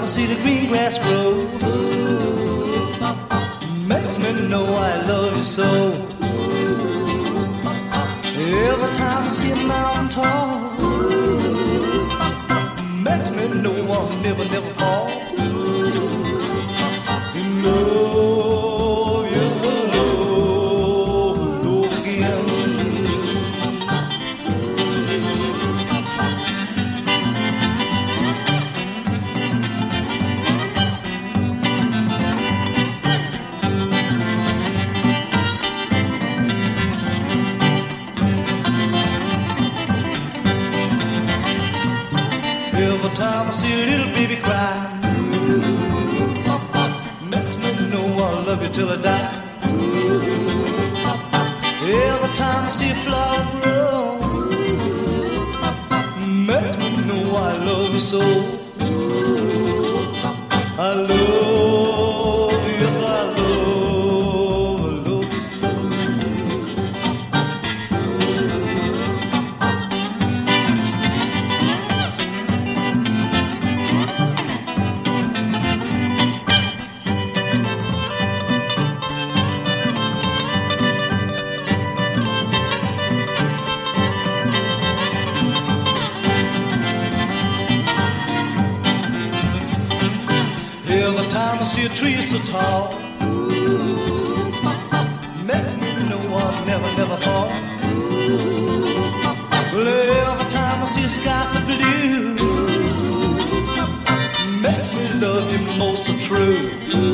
I see the green grass grow, makes me know I love you so. Every time I see a mountain tall, makes me know I'll never, never fall. You know, yes, I love again. Every time I see a little baby cry, makes me know I'll love you till I die. Every time I see a flower grow, makes me know I love you so. I love, yes I love you so. Every time I see a tree so tall, makes me know I'll never, never fall. Well, every time I see a sky so blue, makes me love you most so true.